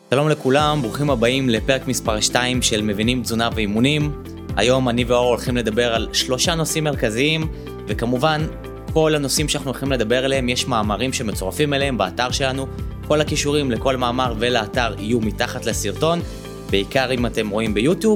שלום לכולם, ברוכים הבאים לפרק מספר 2 של מבינים תזונה ואימונים. היום אני ואור הולכים לדבר על 3 נושאים מרכזיים, וכמובן כל הנושאים שאנחנו הולכים לדבר עליהם, יש מאמרים שמצורפים אליהם באתר שלנו. כל הכישורים לכל מאמר ולאתר יהיו מתחת לסרטון, בעיקר אם אתם רואים ביוטיוב,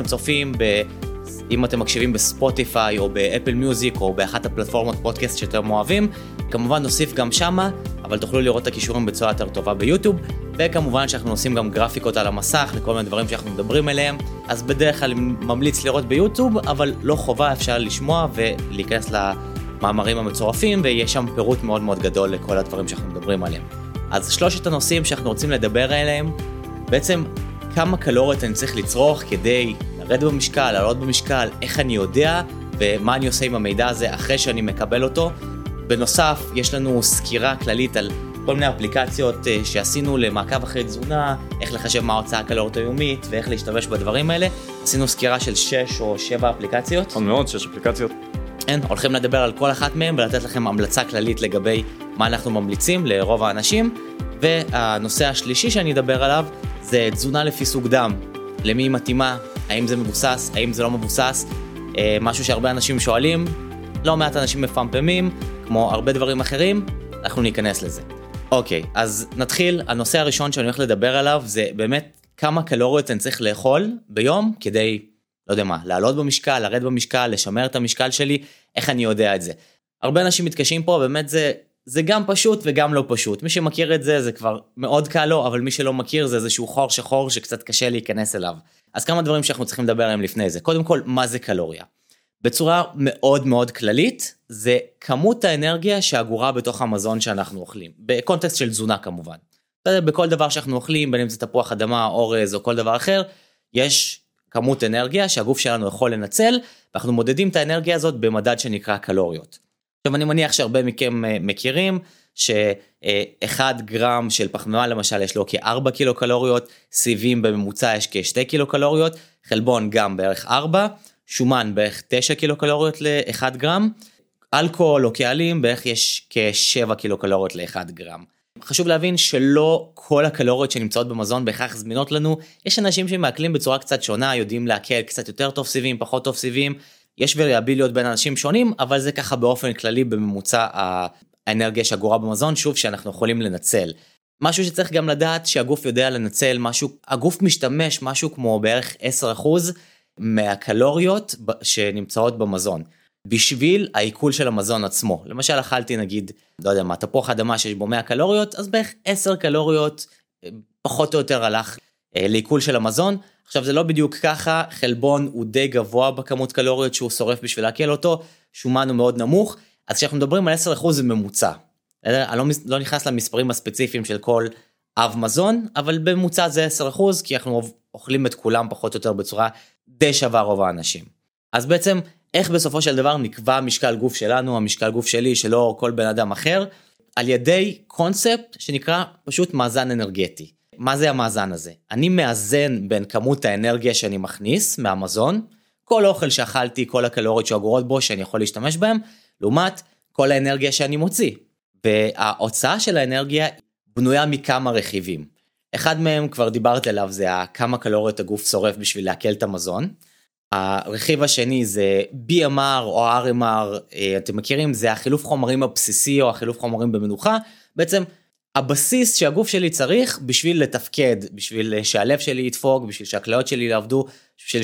אם אתם מקשיבים בספוטיפיי או באפל מיוזיק או באחת הפלטפורמות פודקאסט שאתם אוהבים, כמובן נוסיף גם שמה, אבל תוכלו לראות את הכישורים בצורה יותר טובה ביוטיוב, וכמובן שאנחנו עושים גם גרפיקות על המסך לכל מיני דברים שאנחנו מדברים עליהם, אז בדרך כלל ממליץ לראות ביוטיוב, אבל לא חובה, אפשר לשמוע ולהיכנס למאמרים המצורפים, ויש שם פירוט מאוד מאוד גדול לכל הדברים שאנחנו מדברים עליהם. אז 3 הנושאים שאנחנו רוצים לדבר עליהם, בעצם כמה קלוריות אני צריך לצרוך כדי לרדת במשקל, לעלות במשקל, איך אני יודע ומה אני עושה עם המידע הזה אחרי שאני מקבל אותו. בנוסף, יש לנו סקירה כללית על כל מיני אפליקציות שעשינו למעקב אחרי תזונה, איך לחשב מה ההוצאה הקלורית היומית ואיך להשתמש בדברים האלה. עשינו סקירה של 6 או 7 אפליקציות. נכון מאוד, 6 אפליקציות. הולכים לדבר על כל אחת מהם ולתת לכם המלצה כללית לגבי מה אנחנו ממליצים לרוב האנשים. והנושא השלישי שאני אדבר עליו זה תזונה לפי סוג דם. למי היא מתאימה, האם זה מבוסס, האם זה לא מבוסס, משהו שהרבה אנשים שואלים, לא מעט אנשים מפמפמים, כמו הרבה דברים אחרים, אנחנו ניכנס לזה. אוקיי, אז נתחיל. הנושא הראשון שאני הולך לדבר עליו זה באמת כמה קלוריות אני צריך לאכול ביום כדי, לא יודע מה, לעלות במשקל, לרדת במשקל, לשמר את המשקל שלי, איך אני יודע את זה. הרבה אנשים מתקשים פה, באמת זה גם פשוט וגם לא פשוט. מי שמכיר את זה, זה כבר מאוד קל לו, אבל מי שלא מכיר זה איזשהו חור שחור שקצת קשה להיכנס אליו. אז כמה דברים שאנחנו צריכים לדבר עליהם לפני זה. קודם כל, מה זה קלוריה? בצורה מאוד מאוד כללית, זה כמות האנרגיה שאגורה בתוך המזון שאנחנו אוכלים. בקונטקסט של תזונה כמובן. בכל דבר שאנחנו אוכלים, בין אם זה תפוח אדמה, אורז או כל דבר אחר, יש כמות אנרגיה שהגוף שלנו יכול לנצל, ואנחנו מודדים את האנרגיה הזאת במדד שנקרא קלוריות. עכשיו אני מניח שהרבה מכם מכירים ש1 גרם של פחמימה למשל יש לו כ4 קילו קלוריות, סיבים בממוצע יש כ2 קילו קלוריות, חלבון גם בערך 4, שומן בערך 9 קילו קלוריות ל1 גרם, אלכוהול או קהלים בערך יש כ7 קילו קלוריות ל1 גרם. חשוב להבין שלא כל הקלוריות שנמצאות במזון בהכרח זמינות לנו, יש אנשים שמעכלים בצורה קצת שונה, יודעים להקל קצת יותר טוב סיבים, פחות טוב סיבים, יש וריאביליות בין אנשים שונים, אבל זה ככה באופן כללי בממוצע האנרגיה שאגורה במזון, שוב שאנחנו יכולים לנצל. משהו שצריך גם לדעת שהגוף יודע לנצל משהו, הגוף משתמש משהו כמו בערך 10% מהקלוריות שנמצאות במזון, בשביל העיכול של המזון עצמו. למשל אכלתי נגיד, לא יודע מה, תפוח אדמה שיש בו 100 קלוריות, אז בערך 10 קלוריות פחות או יותר הלך לעיכול של המזון. עכשיו זה לא בדיוק ככה, חלבון הוא די גבוה בכמות קלוריות שהוא שורף בשביל להקל אותו, שומן הוא מאוד נמוך, אז כשאנחנו מדברים על 10% זה ממוצע. אני לא נכנס למספרים הספציפיים של כל אב מזון, אבל בממוצע זה 10%, כי אנחנו אוכלים את כולם פחות או יותר בצורה די שווה רוב האנשים. אז בעצם איך בסופו של דבר נקבע משקל גוף שלנו, המשקל גוף שלי, שלא כל בן אדם אחר, על ידי קונספט שנקרא פשוט מאזן אנרגטי. מה זה המאזן הזה? אני מאזן בין כמות האנרגיה שאני מכניס מהמזון, כל אוכל שאכלתי, כל הקלוריות שאגורות בו שאני יכול להשתמש בהם, לעומת כל האנרגיה שאני מוציא. וההוצאה של האנרגיה בנויה מכמה רכיבים. אחד מהם כבר דיברתי עליו, זה כמה קלוריות הגוף שורף בשביל להקל את המזון. הרכיב השני זה BMR או RMR, אתם מכירים, זה החילוף חומרים הבסיסי או החילוף חומרים במנוחה, בעצם הבסיס שהגוף שלי צריך בשביל לתפקד, בשביל שהלב שלי ידפוק, בשביל שהכליות שלי יעבדו, בשביל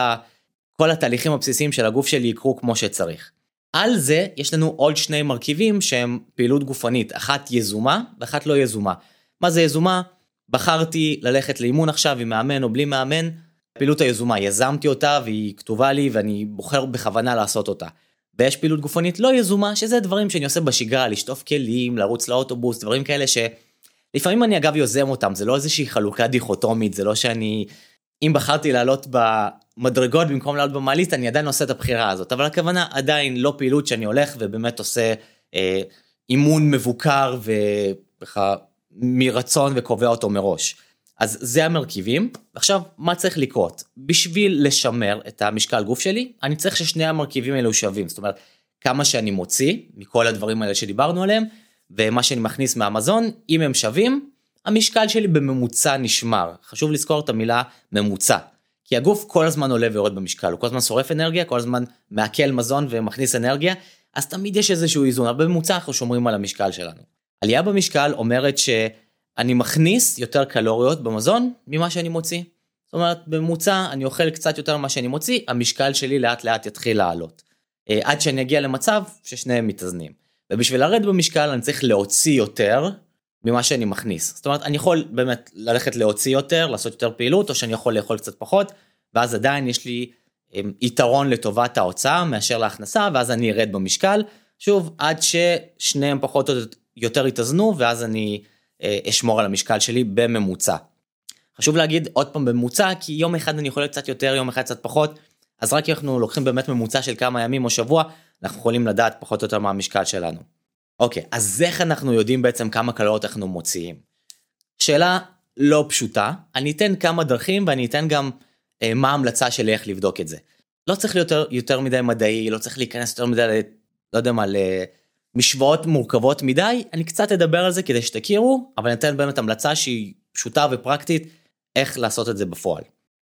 כל התהליכים הבסיסיים של הגוף שלי יקרו כמו שצריך. על זה יש לנו עוד 2 מרכיבים שהם פעילות גופנית, אחת יזומה ואחת לא יזומה. מה זה יזומה? בחרתי ללכת לאימון עכשיו עם מאמן או בלי מאמן, פעילות היזומה, יזמתי אותה והיא כתובה לי ואני בוחר בכוונה לעשות אותה. ויש פעילות גופנית לא יזומה, שזה דברים שאני עושה בשגרה, לשטוף כלים, לרוץ לאוטובוס, דברים כאלה שלפעמים אני אגב יוזם אותם, זה לא איזושהי חלוקה דיכוטומית, זה לא שאני, אם בחרתי לעלות במדרגות במקום לעלות במעלית, אני עדיין עושה את הבחירה הזאת, אבל הכוונה עדיין לא פעילות שאני הולך ובאמת עושה אימון מבוקר מרצון וקובע אותו מראש. אז זה המרכיבים. עכשיו, מה צריך לקרות? בשביל לשמר את המשקל גוף שלי, אני צריך ששני המרכיבים האלו שווים. זאת אומרת, כמה שאני מוציא מכל הדברים האלה שדיברנו עליהם, ומה שאני מכניס מהמזון, אם הם שווים, המשקל שלי בממוצע נשמר. חשוב לזכור את המילה ממוצע, כי הגוף כל הזמן עולה ויורד במשקל, הוא כל הזמן שורף אנרגיה, כל הזמן מעכל מזון ומכניס אנרגיה, אז תמיד יש איזשהו איזון, אבל בממוצע אנחנו שומרים על המשקל שלנו. עלייה במשקל אומרת שאני מכניס יותר קלוריות במזון ממה שאני מוציא. זאת אומרת, בממוצע אני אוכל קצת יותר ממה שאני מוציא, המשקל שלי לאט לאט יתחיל לעלות. עד שאני אגיע למצב ששניהם מתאזנים. ובשביל לרדת במשקל אני צריך להוציא יותר ממה שאני מכניס. זאת אומרת, אני יכול באמת ללכת להוציא יותר, לעשות יותר פעילות, או שאני יכול לאכול קצת פחות, ואז עדיין יש לי יתרון לטובת ההוצאה מאשר להכנסה, ואז אני ארד במשקל, שוב, עד ששניהם פחות או יותר יתאזנו, ואז אני אשמור על המשקל שלי בממוצע. חשוב להגיד עוד פעם בממוצע, כי יום אחד אני יכול קצת יותר, יום אחד קצת פחות, אז רק אנחנו לוקחים באמת ממוצע של כמה ימים או שבוע, אנחנו יכולים לדעת פחות או יותר מה המשקל שלנו. אוקיי, אז איך אנחנו יודעים בעצם כמה קלוריות אנחנו מוציאים? שאלה לא פשוטה, אני אתן כמה דרכים ואני אתן גם מה ההמלצה שלי איך לבדוק את זה. לא צריך להיות יותר מדי מדעי, לא צריך להיכנס יותר מדי, לא יודע מה, למשוואות מורכבות מדי, אני קצת אדבר על זה כדי שתכירו, אבל אני אתן באמת המלצה שהיא פשוטה ופרקטית, איך לעשות את זה בפועל.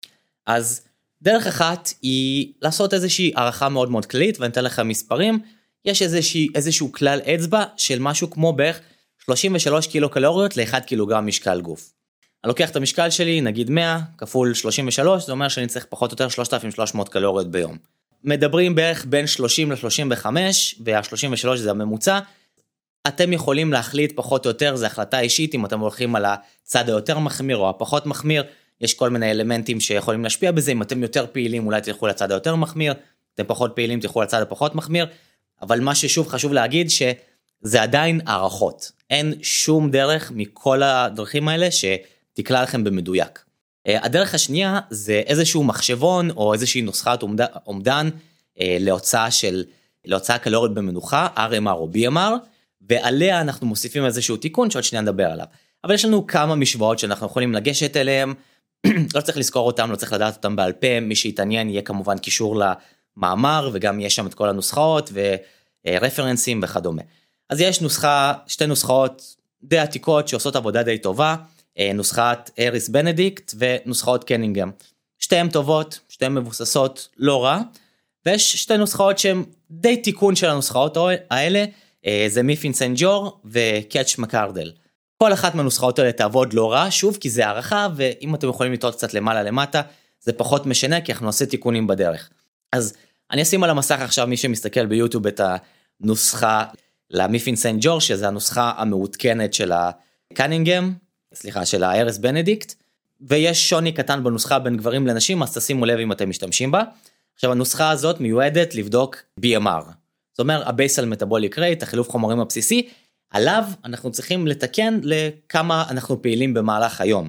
אז דרך אחת היא לעשות איזושהי הערכה מאוד מאוד כללית, ואני אתן לכם מספרים, יש איזשהו כלל אצבע של משהו כמו בערך 33 קילו קלוריות ל-1 קילוגרם משקל גוף. אני לוקח את המשקל שלי, נגיד 100 כפול 33, זה אומר שאני צריך פחות או יותר 3,300 קלוריות ביום. מדברים בערך בין 30 ל-35, וה-33 זה הממוצע. אתם יכולים להחליט פחות או יותר, זה החלטה אישית, אם אתם הולכים על הצד היותר מחמיר או הפחות מחמיר, יש כל מיני אלמנטים שיכולים להשפיע בזה, אם אתם יותר פעילים אולי תלכו לצד היותר מחמיר, אתם פחות פעילים תלכו לצד הפחות מחמיר, אבל מה ששוב חשוב להגיד שזה עדיין הערכות, אין שום דרך מכל הדרכים האלה שתקלה לכם במדויק. הדרך השנייה זה איזשהו מחשבון או איזושהי נוסחת אומדן להוצאה קלורית במנוחה, RMR או BMR, ועליה אנחנו מוסיפים איזשהו תיקון שעוד שנייה נדבר עליו. אבל יש לנו כמה משוואות שאנחנו יכולים לגשת אליהם, לא צריך לזכור אותם, לא צריך לדעת אותם בעל פה, מי שיתעניין יהיה כמובן קישור למאמר, וגם יש שם את כל הנוסחאות ורפרנסים וכדומה. אז יש שתי נוסחאות די עתיקות שעושות עבודה די טובה, נוסחת אריס בנדיקט ונוסחאות קנינגהם. שתיהן טובות, שתיהן מבוססות לא רע, ויש שתי נוסחאות שהן די תיקון של הנוסחאות האלה, זה מיפין סן ג'ור וקאץ' מקרדל. כל אחת מהנוסחאות האלה תעבוד לא רע, שוב, כי זה הערכה, ואם אתם יכולים לטעות קצת למעלה למטה, זה פחות משנה, כי אנחנו נעשה תיקונים בדרך. אז אני אשים על המסך עכשיו, מי שמסתכל ביוטיוב, את הנוסחה למיפין סן ג'ור, שזה הנוסחה המעודכנת של הקנינגהם, של הארס בנדיקט, ויש שוני קטן בנוסחה בין גברים לנשים, אז תשימו לב אם אתם משתמשים בה. עכשיו, הנוסחה הזאת מיועדת לבדוק BMR. זאת אומרת, ה-Basal Metabolic Rate, החילוף חומרים הבסיסי, עליו אנחנו צריכים לתקן לכמה אנחנו פעילים במהלך היום.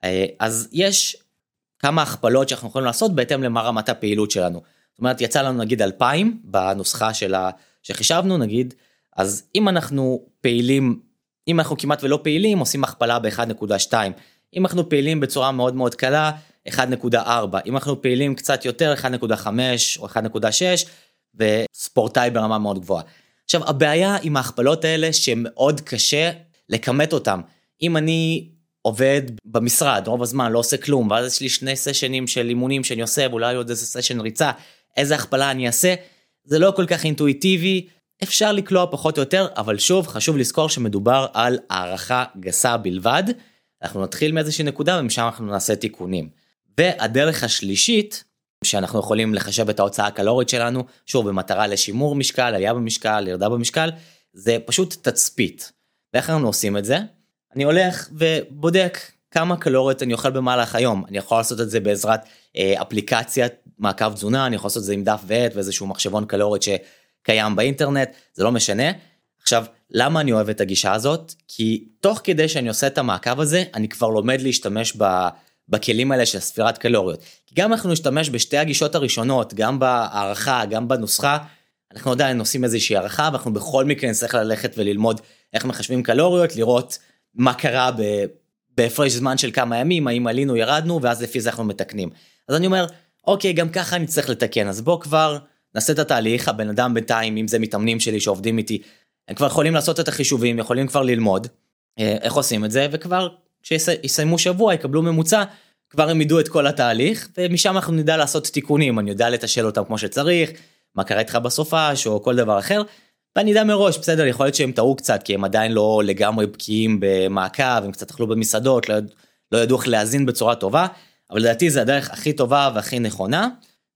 אז יש כמה הכפלות שאנחנו יכולים לעשות בהתאם למה רמת הפעילות שלנו. זאת אומרת, יצא לנו נגיד 2,000 בנוסחה שחישבנו נגיד, אז אם אנחנו פעילים, אם אנחנו כמעט ולא פעילים, עושים הכפלה ב-1.2. אם אנחנו פעילים בצורה מאוד מאוד קלה, 1.4. אם אנחנו פעילים קצת יותר, 1.5 או 1.6, וספורטאי ברמה מאוד גבוהה. עכשיו, הבעיה עם ההכפלות האלה, שמאוד קשה לכמת אותם. אם אני עובד במשרד, רוב הזמן לא עושה כלום, ואז יש לי 2 סשנים של אימונים שאני עושה, ואולי עוד איזה סשן ריצה, איזה הכפלה אני אעשה, זה לא כל כך אינטואיטיבי, אפשר לקלוע פחות או יותר, אבל שוב, חשוב לזכור שמדובר על הערכה גסה בלבד, אנחנו נתחיל מאיזושהי נקודה, ומשם אנחנו נעשה תיקונים. והדרך השלישית, שאנחנו יכולים לחשב את ההוצאה הקלורית שלנו, שוב, במטרה לשימור משקל, עלייה במשקל, ירידה במשקל, זה פשוט תצפית. ואיך אנחנו עושים את זה? אני הולך ובודק כמה קלוריות אני אוכל במהלך היום. אני יכול לעשות את זה בעזרת אפליקציית מעקב תזונה, אני יכול לעשות את זה עם דף ועט ואיזשהו מחשבון קלורית שקיים באינטרנט, זה לא משנה. עכשיו, למה אני אוהב את הגישה הזאת? כי תוך כדי שאני עושה את המעקב הזה, אני כבר לומד להשתמש בכלים האלה של ספירת קלוריות. כי גם אנחנו נשתמש בשתי הגישות הראשונות, גם בהערכה, גם בנוסחה, אנחנו עדיין עושים איזושהי הערכה, ואנחנו בכל מקרה נצטרך ללכת וללמוד איך מחשבים קלוריות, לראות מה קרה בהפרש זמן של כמה ימים, האם עלינו, ירדנו, ואז לפי זה אנחנו מתקנים. אז אני אומר, אוקיי, גם ככה אני צריך לתקן, אז בוא כבר נעשה את התהליך, הבן אדם בינתיים, אם זה מתאמנים שלי שעובדים איתי, הם כבר יכולים לעשות את החישובים, יכולים כבר ללמוד איך עושים את זה, וכבר כשיסיימו שבוע, יקבלו ממוצע, כבר הם ידעו את כל התהליך, ומשם אנחנו נדע לעשות תיקונים, אני יודע לתשאל אותם כמו שצריך, מה קרה איתך בסופש, או כל דבר אחר, ואני יודע מראש, בסדר, יכול להיות שהם טעו קצת, כי הם עדיין לא לגמרי בקיאים במעקב, הם קצת אכלו במסעדות, לא ידעו איך להזין בצורה טובה, אבל לדעתי זה הדרך הכי טובה והכי נכונה,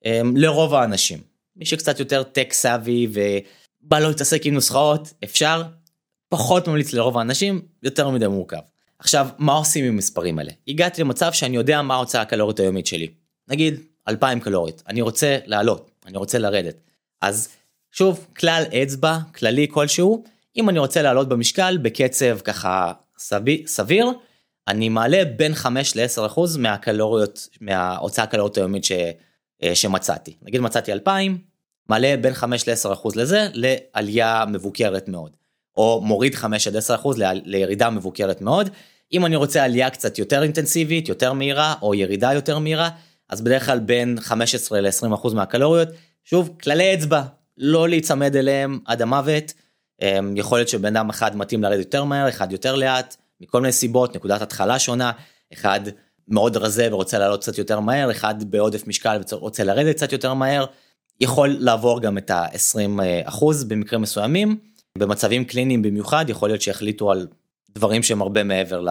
לרוב האנשים. מי שקצת יותר טק סאבי, ובא לו להתעסק עם נוסחאות, אפשר, פחות ממליץ לרוב האנשים, יותר מדי מורכב. עכשיו, מה עושים עם מספרים האלה? הגעתי למצב שאני יודע מה ההוצאה הקלורית היומית שלי. נגיד, 2,000 קלורית. אני רוצה לעלות, אני רוצה לרדת. אז שוב, כלל אצבע, כללי כלשהו, אם אני רוצה לעלות במשקל בקצב ככה סביר, אני מעלה בין 5-10% מהקלוריות, מההוצאה הקלורית היומית שמצאתי. נגיד מצאתי 2,000, מעלה בין 5-10% לזה, לעלייה מבוקרת מאוד. או מוריד 5-10% לירידה מבוקרת מאוד. אם אני רוצה עלייה קצת יותר אינטנסיבית, יותר מהירה, או ירידה יותר מהירה, אז בדרך כלל בין 15-20% מהקלוריות, שוב, כללי אצבע, לא להיצמד אליהם עד המוות, יכול להיות שבן אדם אחד מתאים לרדת יותר מהר, אחד יותר לאט, מכל מיני סיבות, נקודת התחלה שונה, אחד מאוד רזה ורוצה לעלות קצת יותר מהר, אחד בעודף משקל ורוצה לרדת קצת יותר מהר, יכול לעבור גם את ה-20% במקרים מסוימים, במצבים קליניים במיוחד, יכול להיות שהחליטו על דברים שהם הרבה מעבר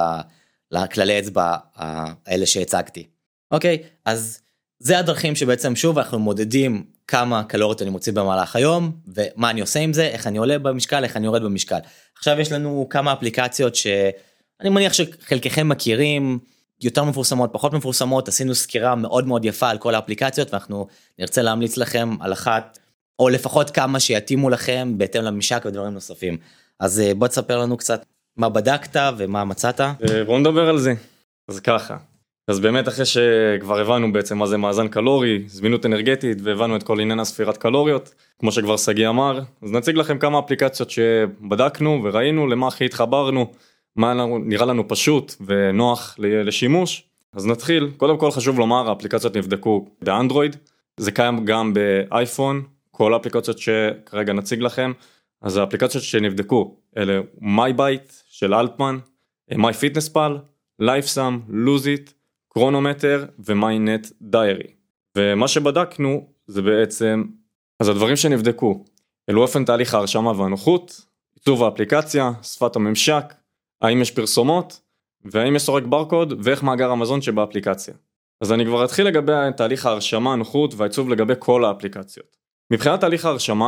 לכללי אצבע האלה שהצגתי. אוקיי, אז זה הדרכים שבעצם שוב אנחנו מודדים כמה קלוריות אני מוציא במהלך היום, ומה אני עושה עם זה, איך אני עולה במשקל, איך אני יורד במשקל. עכשיו יש לנו כמה אפליקציות שאני מניח שחלקכם מכירים, יותר מפורסמות, פחות מפורסמות, עשינו סקירה מאוד מאוד יפה על כל האפליקציות, ואנחנו נרצה להמליץ לכם על אחת, או לפחות כמה שיתאימו לכם, בהתאם לממשק ודברים נוספים. אז בוא תספר לנו קצת מה בדקת ומה מצאת. בואו נדבר על זה. אז ככה. אז באמת אחרי שכבר הבנו בעצם מה זה מאזן קלורי, זמינות אנרגטית, והבנו את כל עניין הספירת קלוריות, כמו שכבר סגי אמר, אז נציג לכם כמה אפליקציות שבדקנו וראינו למה הכי התחברנו, מה נראה לנו פשוט ונוח לשימוש. אז נתחיל, קודם כל חשוב לומר, האפליקציות נבדקו באנדרואיד, זה קיים גם באייפון, כל האפליקציות שכרגע נציג לכם, אז האפליקציות שנבדקו, אלה MyBite של אלטמן, MyFitnessPal, LifeSum, Lose It, קרונומטר ומיינט דיירי. ומה שבדקנו זה בעצם, אז הדברים שנבדקו, אלו אופן תהליך ההרשמה והנוחות, עיצוב האפליקציה, שפת הממשק, האם יש פרסומות, והאם יש סורק ברקוד, ואיך מאגר המזון שבאפליקציה. אז אני כבר אתחיל לגבי תהליך ההרשמה, הנוחות והעיצוב לגבי כל האפליקציות. מבחינת תהליך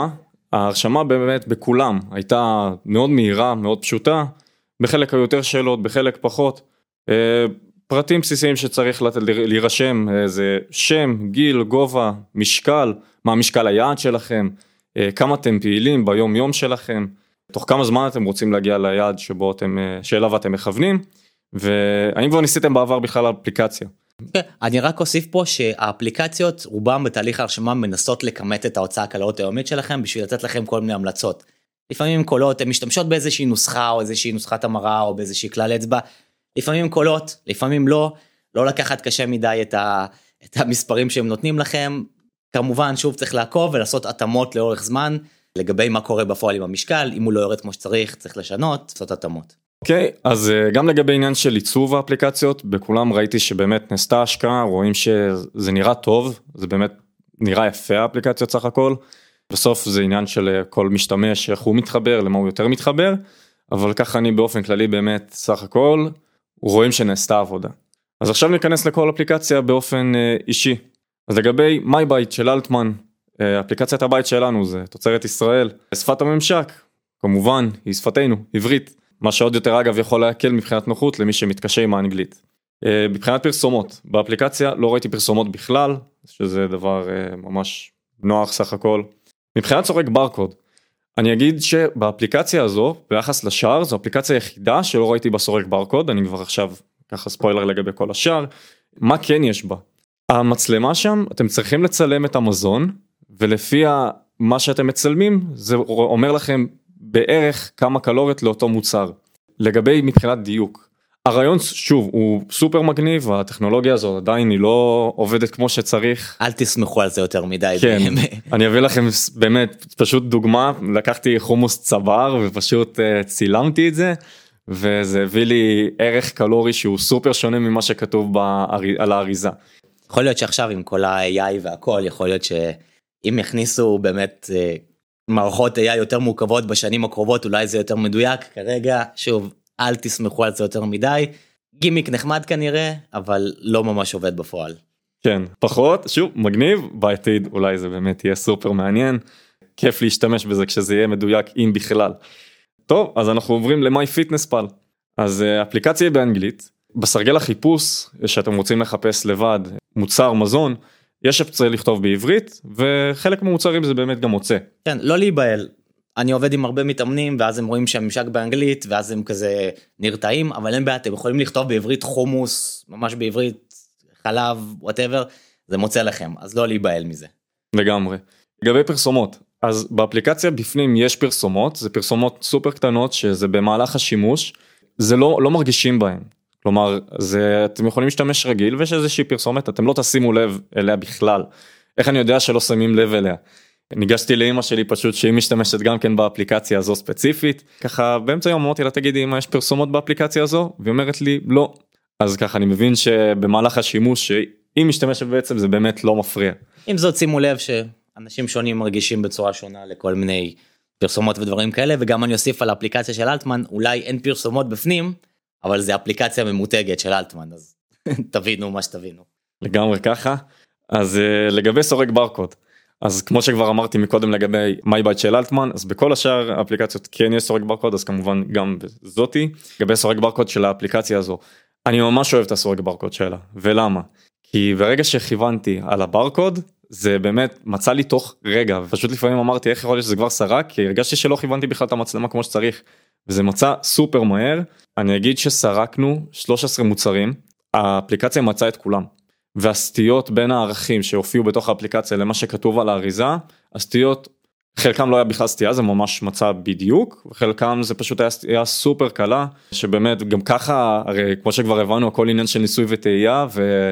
ההרשמה באמת בכולם הייתה מאוד מהירה, מאוד פשוטה, בחלק היותר שאלות, בחלק פחות, פרטים בסיסיים שצריך להירשם, זה שם, גיל, גובה, משקל, מה משקל היעד שלכם, כמה אתם פעילים ביום יום שלכם, תוך כמה זמן אתם רוצים להגיע ליעד שאליו אתם מכוונים, והאם כבר ניסיתם בעבר בכלל האפליקציה? אני רק אוסיף פה שהאפליקציות רובם בתהליך ההרשמה מנסות לכמת את ההוצאה הקלורית היומית שלכם בשביל לתת לכם כל מיני המלצות. לפעמים קולות, הן משתמשות באיזושהי נוסחה או איזושהי נוסחת המרה או באיזושהי כלל אצבע, לפעמים קולות, לפעמים לא לקחת קשה מדי את המספרים שהם נותנים לכם, כמובן שוב צריך לעקוב ולעשות התאמות לאורך זמן, לגבי מה קורה בפועל עם המשקל, אם הוא לא יורד כמו שצריך, צריך לשנות, לעשות התאמות. אוקיי, אז גם לגבי עניין של עיצוב האפליקציות, בכולם ראיתי שבאמת נעשתה השקעה, רואים שזה נראה טוב, זה באמת נראה יפה האפליקציות סך הכל, בסוף זה עניין של כל משתמש, איך הוא מתחבר, למה הוא יותר מתחבר, אבל ככה אני באופן כללי באמת סך הכל, רואים שנעשתה עבודה. אז עכשיו ניכנס לכל אפליקציה באופן אישי. אז לגבי MyBite של אלטמן, אפליקציית הבית שלנו זה תוצרת ישראל, שפת הממשק, כמובן היא שפתנו, עברית, מה שעוד יותר אגב יכול להקל מבחינת נוחות למי שמתקשה עם האנגלית. מבחינת פרסומות, באפליקציה לא ראיתי פרסומות בכלל, שזה דבר ממש נוח סך הכל. מבחינת סורק ברקוד, אני אגיד שבאפליקציה הזו, ביחס לשאר, זו אפליקציה יחידה שלא ראיתי בסורק ברקוד, אני כבר עכשיו ככה ספוילר לגבי כל השאר, מה כן יש בה? המצלמה שם, אתם צריכים לצלם את המזון, ולפי מה שאתם מצלמים, זה אומר לכם בערך כמה קלוריות לאותו מוצר. לגבי מבחינת דיוק, הרעיון שוב הוא סופר מגניב, והטכנולוגיה הזו עדיין היא לא עובדת כמו שצריך. אל תסמכו על זה יותר מדי. כן, אני אביא לכם באמת פשוט דוגמה, לקחתי חומוס צבר ופשוט צילמתי את זה, וזה הביא לי ערך קלורי שהוא סופר שונה ממה שכתוב על האריזה. יכול להיות שעכשיו עם כל ה-AI והכל, יכול להיות שאם יכניסו באמת מערכות AI יותר מורכבות בשנים הקרובות, אולי זה יותר מדויק. כרגע, שוב, אל תסמכו על זה יותר מדי. גימיק נחמד כנראה, אבל לא ממש עובד בפועל. כן, פחות, שוב, מגניב, בעתיד אולי זה באמת יהיה סופר מעניין. כיף להשתמש בזה כשזה יהיה מדויק, אם בכלל. טוב, אז אנחנו עוברים ל-MyFitnessPal. אז אפליקציה באנגלית, בסרגל החיפוש שאתם רוצים לחפש לבד מוצר מזון, יש אפשר לכתוב בעברית, וחלק מהמוצרים זה באמת גם מוצא. כן, לא להיבהל. אני עובד עם הרבה מתאמנים, ואז הם רואים שהממשק באנגלית, ואז הם כזה נרתעים, אבל אין בעיה, אתם יכולים לכתוב בעברית חומוס, ממש בעברית, חלב, whatever, זה מוצא לכם, אז לא להיבהל מזה. לגמרי. לגבי פרסומות, אז באפליקציה בפנים יש פרסומות, זה פרסומות סופר קטנות, שזה במהלך השימוש, זה לא מרגישים בהם. כלומר, אתם יכולים להשתמש רגיל, ויש איזושהי פרסומת, אתם לא תשימו לב אליה בכלל. איך אני יודע שלא שמים לב אליה? ניגשתי לאמא שלי פשוט שהיא משתמשת גם כן באפליקציה הזו ספציפית, ככה באמצע יום אמרתי לה תגידי מה יש פרסומות באפליקציה הזו, והיא אומרת לי לא. אז ככה אני מבין שבמהלך השימוש שהיא משתמשת בעצם זה באמת לא מפריע. עם זאת שימו לב שאנשים שונים מרגישים בצורה שונה לכל מיני פרסומות ודברים כאלה, וגם אני אוסיף על האפליקציה של אלטמן, אולי אין פרסומות בפנים, אבל זה אפליקציה ממותגת של אלטמן, אז תבינו מה שתבינו. לגמרי ככה. אז לגבי סורק ברקוד, אז כמו שכבר אמרתי מקודם לגבי MyBite של אלטמן, אז בכל השאר האפליקציות כן יש סורק ברקוד, אז כמובן גם זאתי. לגבי סורק ברקוד של האפליקציה הזו, אני ממש אוהב את הסורק ברקוד שלה, ולמה? כי ברגע שכיוונתי על הברקוד, זה באמת מצא לי תוך רגע, ופשוט לפעמים אמרתי איך יכול להיות שזה כבר סרק, כי הרגשתי שלא כיוונתי בכלל את המצלמה כמו שצריך, וזה מצא סופר מהר. אני אגיד שסרקנו 13 מוצרים, האפליקציה מצאה את כולם. והסטיות בין הערכים שהופיעו בתוך האפליקציה למה שכתוב על האריזה, הסטיות, חלקם לא היה בכלל סטייה, זה ממש מצא בדיוק, וחלקם זה פשוט היה סופר קלה, שבאמת גם ככה, הרי כמו שכבר הבנו, הכל עניין של ניסוי וטעייה,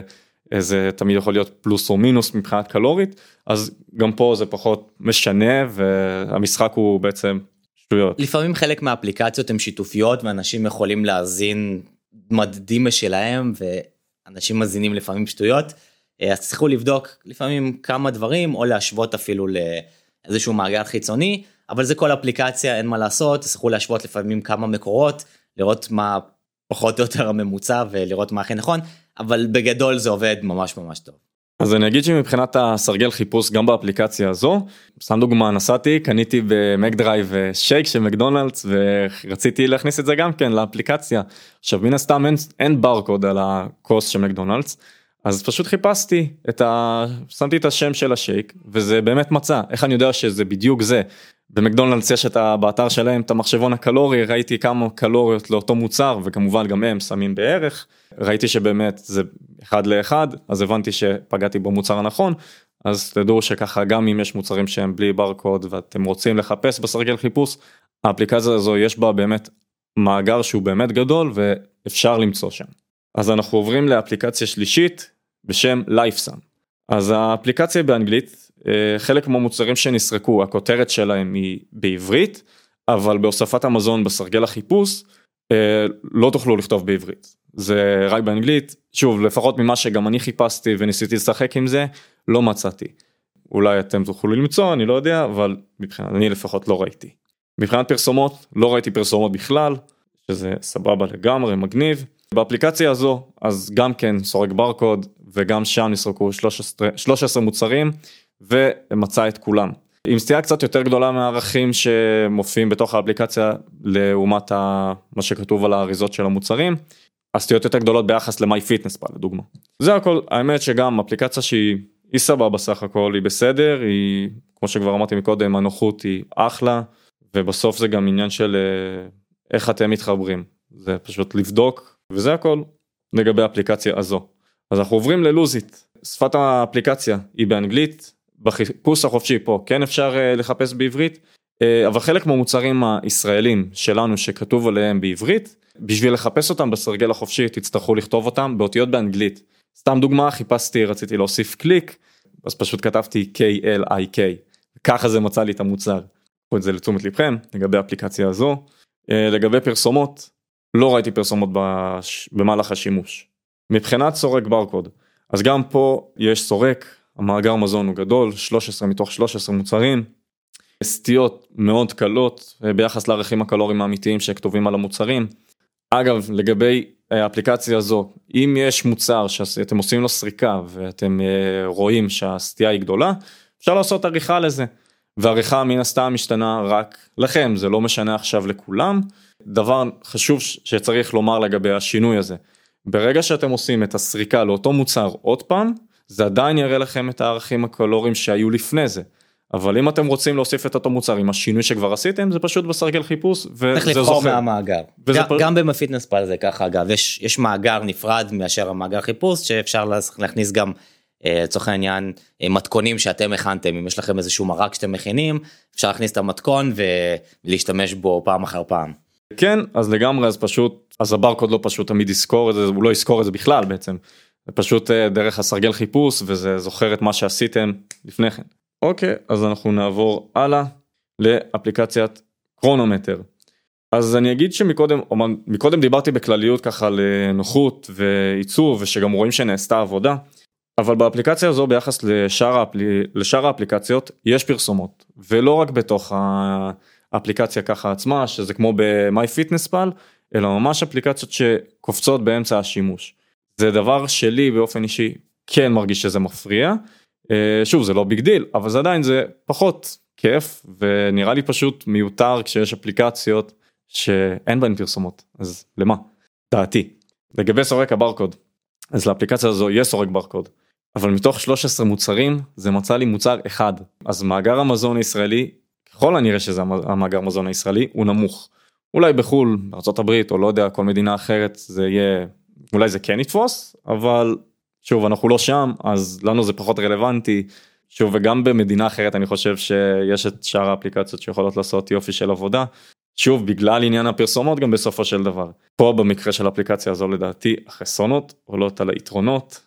וזה תמיד יכול להיות פלוס או מינוס מבחינת קלורית, אז גם פה זה פחות משנה, והמשחק הוא בעצם שטויות. לפעמים חלק מהאפליקציות הן שיתופיות, ואנשים יכולים להזין מדדים משלהם, אנשים מזינים לפעמים שטויות, אז צריכו לבדוק לפעמים כמה דברים, או להשוות אפילו לאיזשהו מעגל חיצוני, אבל זה כל אפליקציה, אין מה לעשות, צריכו להשוות לפעמים כמה מקורות, לראות מה פחות או יותר הממוצע, ולראות מה הכי נכון, אבל בגדול זה עובד ממש ממש טוב. אז אני אגיד שמבחינת הסרגל חיפוש גם באפליקציה הזו, סתם דוגמה נסעתי, קניתי במקדרייב שייק של מקדונלדס, ורציתי להכניס את זה גם כן לאפליקציה. עכשיו מן הסתם אין ברקוד על הכוס של מקדונלדס, אז פשוט חיפשתי, שמתי את השם של השייק, וזה באמת מצא. איך אני יודע שזה בדיוק זה? במקדונלדס יש באתר שלהם את המחשבון הקלורי, ראיתי כמה קלוריות לאותו מוצר, וכמובן גם הם שמים בערך, ראיתי שבאמת זה 1 ל-1, אז הבנתי שפגעתי במוצר הנכון, אז תדעו שככה גם אם יש מוצרים שהם בלי ברקוד, ואתם רוצים לחפש בסרגל חיפוש, האפליקציה הזו יש בה באמת מאגר שהוא באמת גדול, ואפשר למצוא שם. אז אנחנו עוברים לאפליקציה שלישית, בשם LifeSum. אז האפליקציה באנגלית, חלק מהמוצרים שנסרקו, הכותרת שלהם היא בעברית, אבל בהוספת המזון בסרגל החיפוש, לא תוכלו לכתוב בעברית. זה רק באנגלית, שוב, לפחות ממה שגם אני חיפשתי וניסיתי לשחק עם זה, לא מצאתי. אולי אתם תוכלו למצוא, אני לא יודע, אבל אני לפחות לא ראיתי. מבחינת פרסומות, לא ראיתי פרסומות בכלל, שזה סבבה לגמרי, מגניב. באפליקציה הזו, אז גם כן סורק ברקוד, וגם שם נסרקו 13 מוצרים, ומצא את כולם. עם סטייה קצת יותר גדולה מהערכים שמופיעים בתוך האפליקציה, לעומת מה שכתוב על האריזות של המוצרים, הסטיות יותר גדולות ביחס ל-MyFitnessPal, לדוגמה. זה הכל, האמת שגם אפליקציה שהיא סבבה בסך הכל, היא בסדר, היא, כמו שכבר אמרתי מקודם, הנוחות היא אחלה, ובסוף זה גם עניין של איך אתם מתחברים. זה פשוט לבדוק, וזה הכל לגבי האפליקציה הזו. אז אנחנו עוברים ללוזית. שפת האפליקציה היא באנגלית, בחיפוש החופשי פה כן אפשר לחפש בעברית, אבל חלק מהמוצרים הישראלים שלנו שכתוב עליהם בעברית, בשביל לחפש אותם בסרגל החופשי תצטרכו לכתוב אותם באותיות באנגלית. סתם דוגמה, רציתי להוסיף קליק, אז פשוט כתבתי KLIK, ככה זה מצא לי את המוצר. קחו את זה לתשומת לבכם, לגבי האפליקציה הזו. לגבי פרסומות, לא ראיתי פרסומות במהלך השימוש. מבחינת סורק ברקוד, אז גם פה יש סורק, המאגר מזון הוא גדול, 13 מתוך 13 מוצרים, סטיות מאוד קלות ביחס לערכים הקלוריים האמיתיים שכתובים על המוצרים. אגב, לגבי האפליקציה הזו, אם יש מוצר שאתם עושים לו סריקה ואתם רואים שהסטייה היא גדולה, אפשר לעשות עריכה לזה. והעריכה מן הסתם משתנה רק לכם, זה לא משנה עכשיו לכולם. דבר חשוב שצריך לומר לגבי השינוי הזה. ברגע שאתם עושים את הסריקה לאותו מוצר עוד פעם, זה עדיין יראה לכם את הערכים הקלוריים שהיו לפני זה. אבל אם אתם רוצים להוסיף את אותו מוצר עם השינוי שכבר עשיתם, זה פשוט בסרגל חיפוש, צריך לבחור מהמאגר. גם בפיטנס פל זה ככה, אגב, יש מאגר נפרד מאשר המאגר חיפוש, שאפשר להכניס גם, לצורך העניין, מתכונים שאתם הכנתם, אם יש לכם איזשהו מרק שאתם מכינים, אפשר להכניס את המתכון ולהשתמש בו פעם אחר פעם. כן, אז לגמרי, אז הברקוד לא פשוט תמיד יזכור את זה, הוא לא יזכור את זה בכלל בעצם, זה פשוט דרך הסרגל חיפוש, וזה זוכר את מה שעשיתם לפני כן. אוקיי, אז אנחנו נעבור הלאה לאפליקציית קרונומטר. אז אני אגיד מקודם דיברתי בכלליות ככה לנוחות ועיצוב, ושגם רואים שנעשתה עבודה, אבל באפליקציה הזו ביחס לשאר האפליקציות יש פרסומות, ולא רק בתוך האפליקציה ככה עצמה, שזה כמו ב-MyFitnessPal, אלא ממש אפליקציות שקופצות באמצע השימוש. זה דבר שלי באופן אישי כן מרגיש שזה מפריע, שוב זה לא ביג דיל, אבל זה עדיין זה פחות כיף, ונראה לי פשוט מיותר כשיש אפליקציות שאין בהן פרסומות, אז למה? דעתי. לגבי סורק הברקוד, אז לאפליקציה הזו יש סורק ברקוד, אבל מתוך 13 מוצרים זה מצא לי מוצר אחד, אז מאגר המזון הישראלי, ככל הנראה שזה המאגר המזון הישראלי, הוא נמוך. אולי בחול, בארצות הברית, או לא יודע, כל מדינה אחרת, זה יהיה, אולי זה כן יתפוס, אבל שוב, אנחנו לא שם, אז לנו זה פחות רלוונטי, שוב, וגם במדינה אחרת אני חושב שיש את שאר האפליקציות שיכולות לעשות יופי של עבודה, שוב, בגלל עניין הפרסומות גם בסופו של דבר. פה במקרה של האפליקציה הזו לדעתי, החסרונות עולות על היתרונות,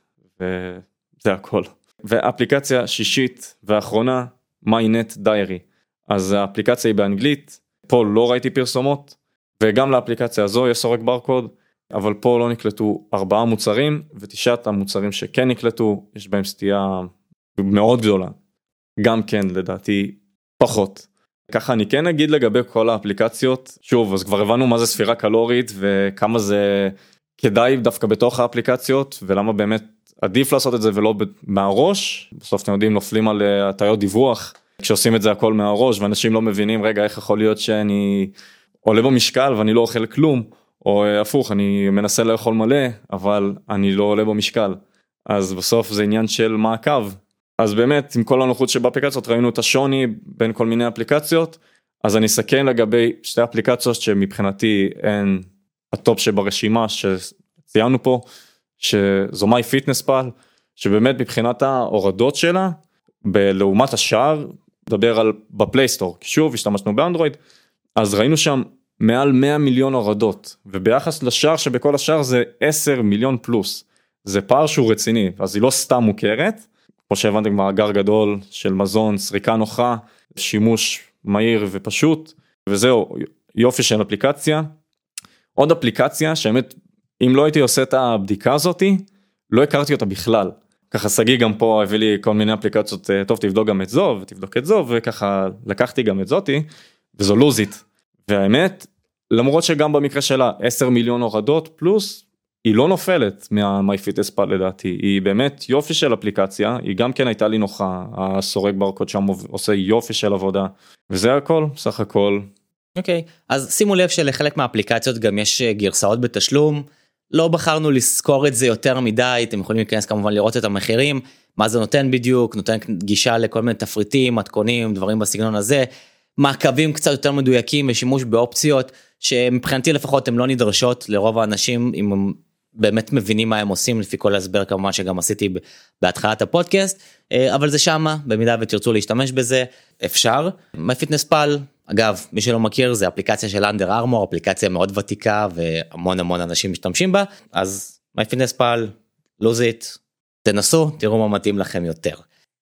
וזה הכל. ואפליקציה שישית ואחרונה, MyNet Diary. אז האפליקציה היא באנגלית, פה לא ראיתי פרסומות, וגם לאפליקציה הזו יש סורק ברקוד, אבל פה לא נקלטו 4 מוצרים, ו9 המוצרים שכן נקלטו, יש בהם סטייה מאוד גדולה. גם כן, לדעתי, פחות. ככה אני כן אגיד לגבי כל האפליקציות, שוב, אז כבר הבנו מה זה ספירה קלורית, וכמה זה כדאי דווקא בתוך האפליקציות, ולמה באמת עדיף לעשות את זה ולא מהראש. בסוף אתם יודעים, נופלים על הטעיות דיווח, כשעושים את זה הכל מהראש, ואנשים לא מבינים, רגע, איך יכול להיות שאני עולה במשקל ואני לא אוכל כלום, או הפוך, אני מנסה לאכול מלא, אבל אני לא עולה במשקל. אז בסוף זה עניין של מעקב. אז באמת, עם כל הנוחות שבאפליקציות, ראינו את השוני בין כל מיני אפליקציות, אז אני אסכם לגבי שתי אפליקציות שמבחינתי הן הטופ ברשימה שציינו פה, שזו MyFitnessPal, שבאמת מבחינת ההורדות שלה, לעומת השאר, מדבר על בפלייסטור, כי שוב, השתמשנו באנדרואיד, אז ראינו שם מעל 100 מיליון הורדות, וביחס לשאר שבכל השאר זה 10 מיליון פלוס, זה פער שהוא רציני, אז היא לא סתם מוכרת, כמו שהבנתם מאגר גדול של מזון, סריקה נוחה, שימוש מהיר ופשוט, וזהו יופי של אפליקציה. עוד אפליקציה שהאמת, אם לא הייתי עושה את הבדיקה הזאת, לא הכרתי אותה בכלל. ככה סגי גם פה הביא לי כל מיני אפליקציות, טוב תבדוק גם את זו ותבדוק את זו, וככה לקחתי גם את זאתי, וזו לוזית. והאמת, למרות שגם במקרה שלה 10 מיליון הורדות פלוס, היא לא נופלת מה-MyFitnessPal לדעתי, היא באמת יופי של אפליקציה, היא גם כן הייתה לי נוחה, הסורק ברקוד שם עושה יופי של עבודה, וזה הכל, סך הכל. אוקיי, אז שימו לב שלחלק מהאפליקציות גם יש גרסאות בתשלום, לא בחרנו לזכור את זה יותר מדי, אתם יכולים להיכנס כמובן לראות את המחירים, מה זה נותן בדיוק, נותן גישה לכל מיני תפריטים, מתכונים, דברים בסגנון הזה, מעקבים קצת יותר מדויקים ושימוש באופציות, שמבחינתי לפחות הן לא נדרשות לרוב האנשים, אם הם באמת מבינים מה הם עושים, לפי כל הסבר כמובן שגם עשיתי בהתחלת הפודקאסט, אבל זה שמה, במידה ותרצו להשתמש בזה, אפשר. MyFitnessPal, אגב, מי שלא מכיר, זה אפליקציה של Under Armour, אפליקציה מאוד ותיקה, והמון המון אנשים משתמשים בה, אז MyFitnessPal, לוזית, תנסו, תראו מה מתאים לכם יותר.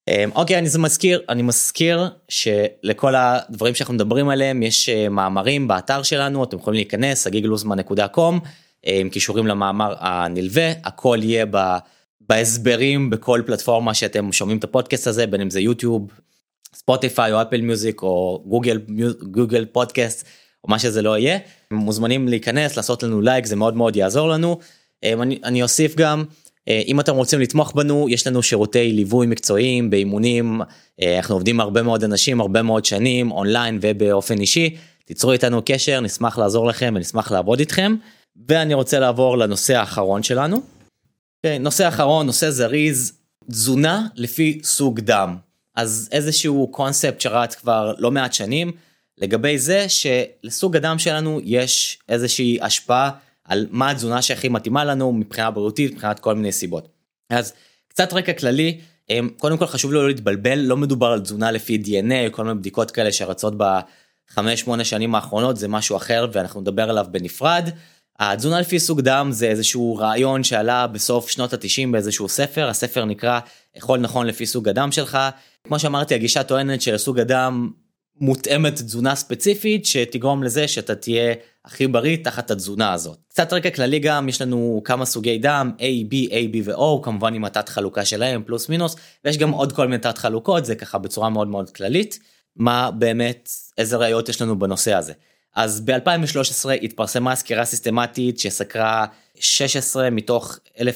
אוקיי, אני מזכיר שלכל הדברים שאנחנו מדברים עליהם יש מאמרים באתר שלנו, אתם יכולים להיכנס, agiglusman.com, עם קישורים למאמר הנלווה, הכל יהיה בהסברים בכל פלטפורמה שאתם שומעים את הפודקאסט הזה, בין אם זה יוטיוב, ספוטיפיי או אפל מיוזיק או גוגל פודקאסט, או מה שזה לא יהיה. מוזמנים להיכנס, לעשות לנו לייק, זה מאוד מאוד יעזור לנו. אני אוסיף גם, אם אתם רוצים לתמוך בנו, יש לנו שירותי ליווי מקצועיים, באימונים, אנחנו עובדים הרבה מאוד אנשים, הרבה מאוד שנים, אונליין ובאופן אישי, תיצרו איתנו קשר, נשמח לעזור לכם ונשמח לעבוד איתכם, ואני רוצה לעבור לנושא האחרון שלנו. נושא האחרון, נושא זריז, תזונה לפי סוג דם. אז איזשהו קונספט שרץ כבר לא מעט שנים, לגבי זה שלסוג הדם שלנו יש איזושהי השפעה, על מה התזונה שהכי מתאימה לנו מבחינה בריאותית, מבחינת כל מיני סיבות. אז קצת רקע כללי, קודם כל חשוב לא להתבלבל, לא מדובר על תזונה לפי DNA, כל מיני בדיקות כאלה שרצות ב5-8 שנים האחרונות, זה משהו אחר ואנחנו נדבר עליו בנפרד. התזונה לפי סוג דם זה איזשהו רעיון שעלה בסוף שנות ה-90 באיזשהו ספר, הספר נקרא אכול נכון לפי סוג הדם שלך. כמו שאמרתי, הגישה טוענת שלסוג הדם מותאמת תזונה ספציפית שתגרום לזה שאתה תהיה הכי בריא תחת התזונה הזאת. קצת רקע כללי גם, יש לנו כמה סוגי דם, A, B, A, B ו-O, כמובן עם התת חלוקה שלהם, פלוס מינוס, ויש גם עוד כל מיני תת חלוקות, זה ככה בצורה מאוד מאוד כללית, מה באמת, איזה ראיות יש לנו בנושא הזה. אז ב-2013 התפרסמה סקירה סיסטמטית שסקרה 16 מתוך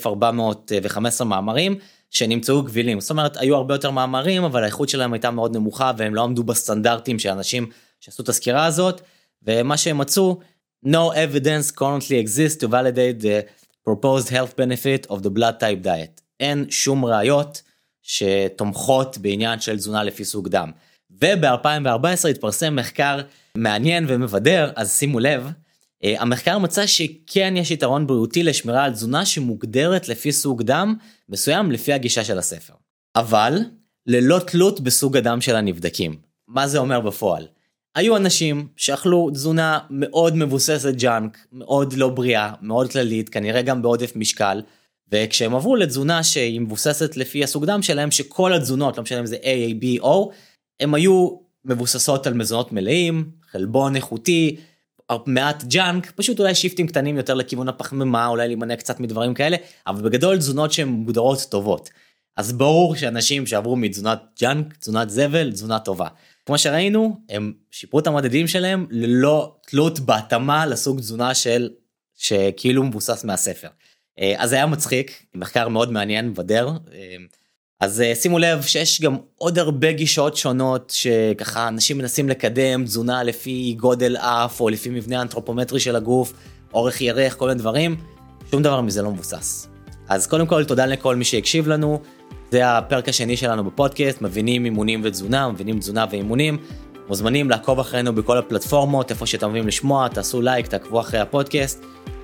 1415 מאמרים, שנמצאו גבילים, זאת אומרת, היו הרבה יותר מאמרים, אבל האיכות שלהם הייתה מאוד נמוכה, והם לא עמדו בסטנדרטים של אנשים שעשו את הסקירה הזאת, ומה שהם מצאו, no evidence currently exists to validate the proposed health benefit of the blood type diet. אין שום ראיות שתומכות בעניין של תזונה לפי סוג דם. וב-2014 התפרסם מחקר מעניין ומבדר, אז שימו לב, המחקר מצא שכן יש יתרון בריאותי לשמירה על תזונה שמוגדרת לפי סוג דם מסוים לפי הגישה של הספר. אבל ללא תלות בסוג הדם של הנבדקים. מה זה אומר בפועל? היו אנשים שאכלו תזונה מאוד מבוססת ג'אנק, מאוד לא בריאה, מאוד כללית, כנראה גם בעודף משקל, וכשהם עברו לתזונה שהיא מבוססת לפי הסוג דם שלהם, שכל התזונות, לא משנה אם זה A, A, B, O, הם היו מבוססות על מזונות מלאים, חלבון איכותי, מעט ג'אנק, פשוט אולי שיפטים קטנים יותר לכיוון הפחמימה, אולי להימנע קצת מדברים כאלה, אבל בגדול תזונות שהן מוגדרות טובות. אז ברור שאנשים שעברו מתזונת ג'אנק, תזונת זבל, תזונה טובה. כמו שראינו, הם שיפרו את המדדים שלהם ללא תלות בהתאמה לסוג תזונה שכאילו מבוסס מהספר. אז זה היה מצחיק, מחקר מאוד מעניין ודר. אז שימו לב שיש גם עוד הרבה גישות שונות שככה אנשים מנסים לקדם תזונה לפי גודל אף או לפי מבנה אנתרופומטרי של הגוף, אורך ירך, כל מיני דברים. שום דבר מזה לא מבוסס. אז קודם כל תודה לכל מי שהקשיב לנו. זה הפרק השני שלנו בפודקאסט, מבינים אימונים ותזונה, מבינים תזונה ואימונים. מוזמנים לעקוב אחרינו בכל הפלטפורמות, איפה שאתם אוהבים לשמוע, תעשו לייק, תעקבו אחרי הפודקאסט.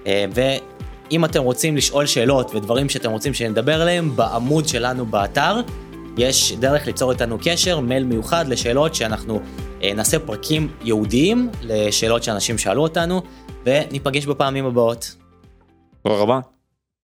ואם אתם רוצים לשאול שאלות ודברים שאתם רוצים שנדבר עליהם, בעמוד שלנו באתר, יש דרך ליצור איתנו קשר, מייל מיוחד לשאלות שאנחנו נעשה פרקים ייעודיים לשאלות שאנשים שאלו אותנו, וניפגש בפעמים הבאות. תודה רבה.